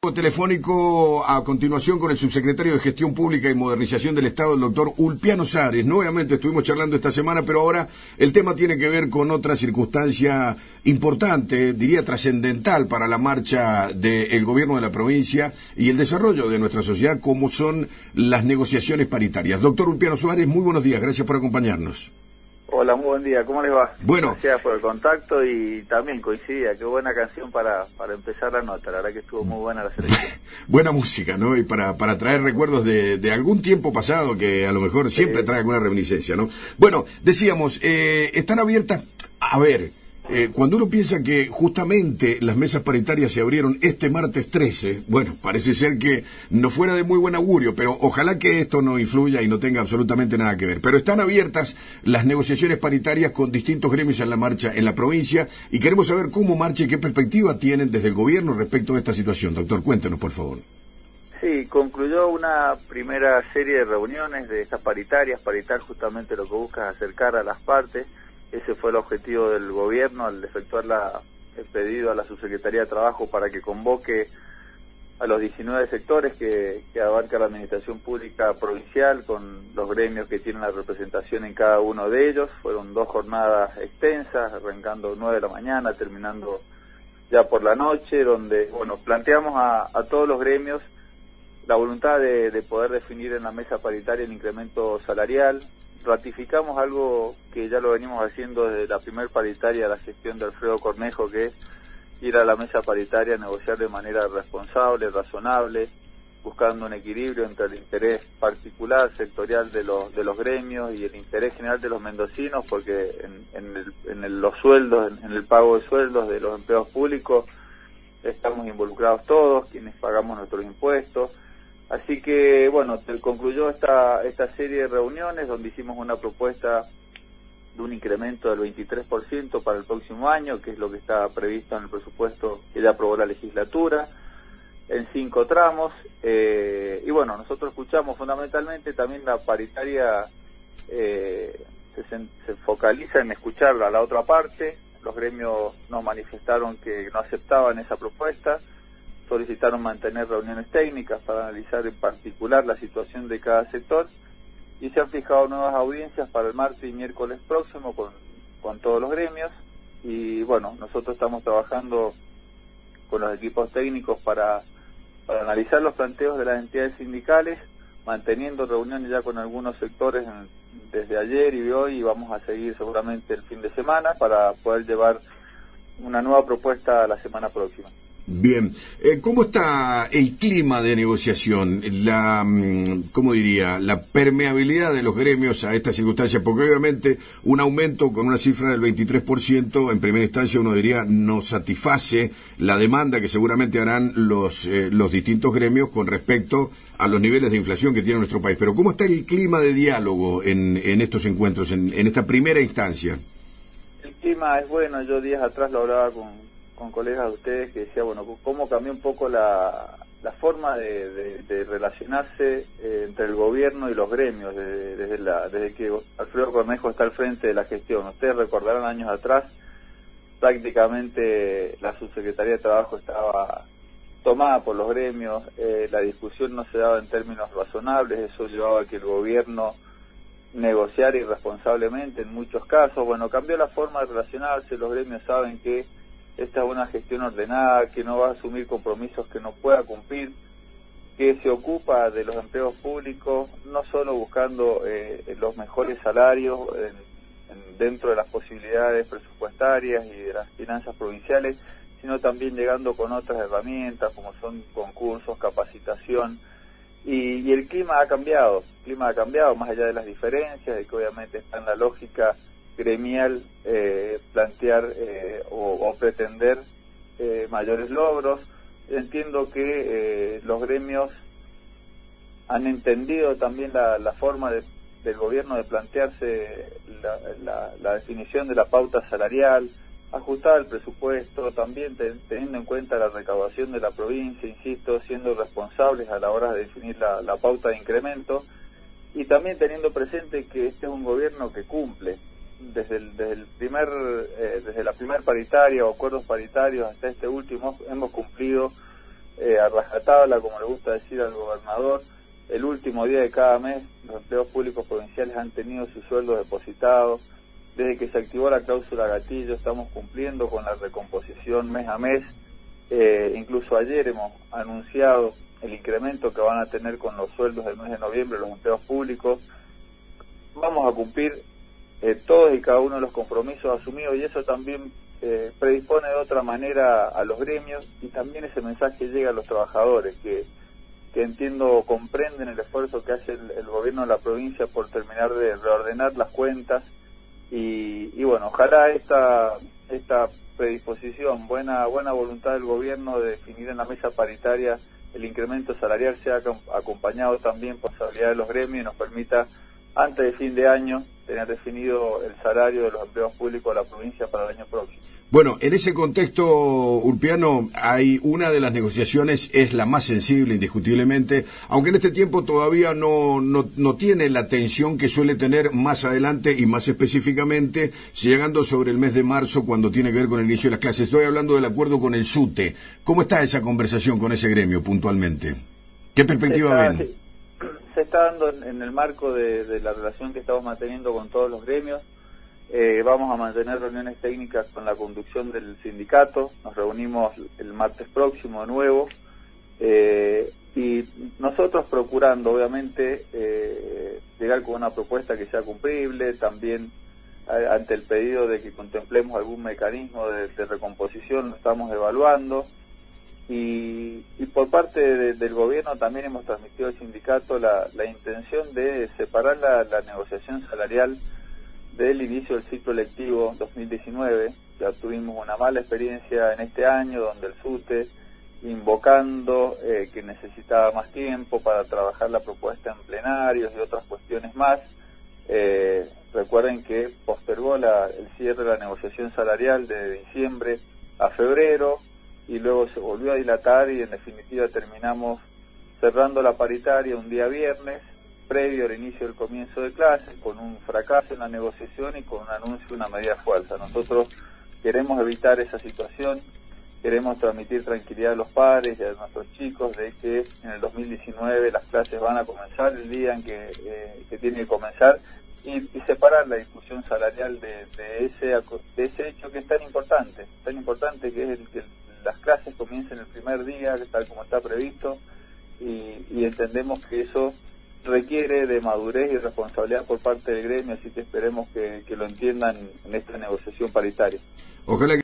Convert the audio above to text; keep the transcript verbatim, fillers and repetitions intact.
contacto telefónico a continuación con el subsecretario de Gestión Pública y Modernización del Estado, el doctor Ulpiano Sares. Nuevamente estuvimos charlando esta semana, pero ahora el tema tiene que ver con otra circunstancia importante, diría trascendental para la marcha del gobierno de la provincia y el desarrollo de nuestra sociedad, como son las negociaciones paritarias. Doctor Ulpiano Suárez, muy buenos días, gracias por acompañarnos. Hola, muy buen día, ¿cómo les va? Bueno. Gracias por el contacto y también coincidía, qué buena canción para, para empezar la nota, la verdad que estuvo muy buena la selección. Buena música, ¿no? Y para, para traer recuerdos de, de algún tiempo pasado que a lo mejor siempre sí. trae alguna reminiscencia, ¿no? Bueno, decíamos, eh, están abiertas, a ver, eh, cuando uno piensa que justamente las mesas paritarias se abrieron este martes trece, bueno, parece ser que no fuera de muy buen augurio, pero ojalá que esto no influya y no tenga absolutamente nada que ver. Pero están abiertas las negociaciones paritarias con distintos gremios en la marcha en la provincia y queremos saber cómo marcha y qué perspectiva tienen desde el gobierno respecto a esta situación. Doctor, cuéntenos, por favor. Sí, concluyó una primera serie de reuniones de estas paritarias. Paritar justamente lo que busca es acercar a las partes. Ese fue el objetivo del gobierno al efectuar la, el pedido a la Subsecretaría de Trabajo para que convoque a los diecinueve sectores que, que abarca la Administración Pública Provincial, con los gremios que tienen la representación en cada uno de ellos. Fueron dos jornadas extensas, arrancando nueve de la mañana, terminando ya por la noche, donde bueno planteamos a, a todos los gremios la voluntad de, de poder definir en la mesa paritaria el incremento salarial. Ratificamos algo que ya lo venimos haciendo desde la primer paritaria de la gestión de Alfredo Cornejo, que es ir a la mesa paritaria a negociar de manera responsable, razonable, buscando un equilibrio entre el interés particular, sectorial de los de los gremios y el interés general de los mendocinos, porque en, en, el, en el, los sueldos, en, en el pago de sueldos de los empleados públicos estamos involucrados todos, quienes pagamos nuestros impuestos. Así que, bueno, concluyó esta esta serie de reuniones donde hicimos una propuesta de un incremento del veintitrés por ciento para el próximo año, que es lo que está previsto en el presupuesto que ya aprobó la legislatura, en cinco tramos. Eh, y bueno, nosotros escuchamos fundamentalmente también la paritaria, eh, se, se focaliza en escuchar a la otra parte. Los gremios nos manifestaron que no aceptaban esa propuesta, solicitaron mantener reuniones técnicas para analizar en particular la situación de cada sector y se han fijado nuevas audiencias para el martes y miércoles próximo con, con todos los gremios. Y bueno, nosotros estamos trabajando con los equipos técnicos para, para analizar los planteos de las entidades sindicales, manteniendo reuniones ya con algunos sectores en, desde ayer y hoy, y vamos a seguir seguramente el fin de semana para poder llevar una nueva propuesta la semana próxima. Bien, eh, ¿cómo está el clima de negociación? La, ¿cómo diría? La permeabilidad de los gremios a esta circunstancia, porque obviamente un aumento con una cifra del veintitrés por ciento, en primera instancia uno diría no satisface la demanda que seguramente harán los, eh, los distintos gremios con respecto a los niveles de inflación que tiene nuestro país. Pero ¿cómo está el clima de diálogo en, en estos encuentros, en, en esta primera instancia? El clima es bueno. Yo días atrás lo hablaba con con colegas de ustedes que decía, bueno, cómo cambió un poco la, la forma de, de, de relacionarse eh, entre el gobierno y los gremios desde, desde, la, desde que Alfredo Cornejo está al frente de la gestión. Ustedes recordarán años atrás, prácticamente la Subsecretaría de Trabajo estaba tomada por los gremios, eh, la discusión no se daba en términos razonables, eso llevaba a que el gobierno negociara irresponsablemente en muchos casos. Bueno, cambió la forma de relacionarse, los gremios saben que esta es una gestión ordenada, que no va a asumir compromisos que no pueda cumplir, que se ocupa de los empleos públicos, no solo buscando eh, los mejores salarios en, en, dentro de las posibilidades presupuestarias y de las finanzas provinciales, sino también llegando con otras herramientas como son concursos, capacitación. Y, y el clima ha cambiado, el clima ha cambiado más allá de las diferencias, de que obviamente está en la lógica gremial eh, plantear eh, o, o pretender eh, mayores logros. Entiendo que eh, los gremios han entendido también la, la forma de, del gobierno de plantearse la, la, la definición de la pauta salarial, ajustar el presupuesto, también te, teniendo en cuenta la recaudación de la provincia, insisto, siendo responsables a la hora de definir la, la pauta de incremento, y también teniendo presente que este es un gobierno que cumple. Desde el, desde el primer eh, desde la primer paritaria o acuerdos paritarios hasta este último hemos cumplido eh, a rajatabla, como le gusta decir al gobernador. El último día de cada mes los empleados públicos provinciales han tenido sus sueldos depositados. Desde que se activó la cláusula gatillo estamos cumpliendo con la recomposición mes a mes. Eh, incluso ayer hemos anunciado el incremento que van a tener con los sueldos del mes de noviembre los empleados públicos. Vamos a cumplir eh, todos y cada uno de los compromisos asumidos, y eso también eh, predispone de otra manera a los gremios, y también ese mensaje llega a los trabajadores que, que entiendo comprenden el esfuerzo que hace el, el gobierno de la provincia por terminar de reordenar las cuentas, y, y bueno, ojalá esta esta predisposición, buena buena voluntad del gobierno de definir en la mesa paritaria el incremento salarial sea acompañado también por responsabilidad de los gremios y nos permita antes de fin de año tener definido el salario de los empleados públicos de la provincia para el año próximo. Bueno, en ese contexto, Urpiano, hay una de las negociaciones, es la más sensible indiscutiblemente, aunque en este tiempo todavía no, no, no tiene la tensión que suele tener más adelante y más específicamente llegando sobre el mes de marzo cuando tiene que ver con el inicio de las clases. Estoy hablando del acuerdo con el SUTE. ¿Cómo está esa conversación con ese gremio puntualmente? ¿Qué perspectiva está, ven? Sí, se está dando en, en el marco de, de la relación que estamos manteniendo con todos los gremios. Eh, vamos a mantener reuniones técnicas con la conducción del sindicato, nos reunimos el martes próximo de nuevo, eh, y nosotros procurando obviamente eh, llegar con una propuesta que sea cumplible, también a, ante el pedido de que contemplemos algún mecanismo de, de recomposición, lo estamos evaluando, y, y por parte de, del gobierno también hemos transmitido al sindicato la, la intención de separar la, la negociación salarial del inicio del ciclo lectivo dos mil diecinueve. Ya tuvimos una mala experiencia en este año donde el SUTE, invocando eh, que necesitaba más tiempo para trabajar la propuesta en plenarios y otras cuestiones más, eh, recuerden que postergó la, el cierre de la negociación salarial de diciembre a febrero y luego se volvió a dilatar y en definitiva terminamos cerrando la paritaria un día viernes previo al inicio del comienzo de clases, con un fracaso en la negociación y con un anuncio de una medida fuerza. Nosotros queremos evitar esa situación, queremos transmitir tranquilidad a los padres y a nuestros chicos de que en el dos mil diecinueve las clases van a comenzar el día en que, eh, que tienen que comenzar, y, y separar la discusión salarial de, de, ese, de ese hecho que es tan importante, tan importante que es el que las clases comiencen el primer día, tal como está previsto, y, y entendemos que eso requiere de madurez y responsabilidad por parte del gremio, así que esperemos que, que lo entiendan en esta negociación paritaria. Ojalá que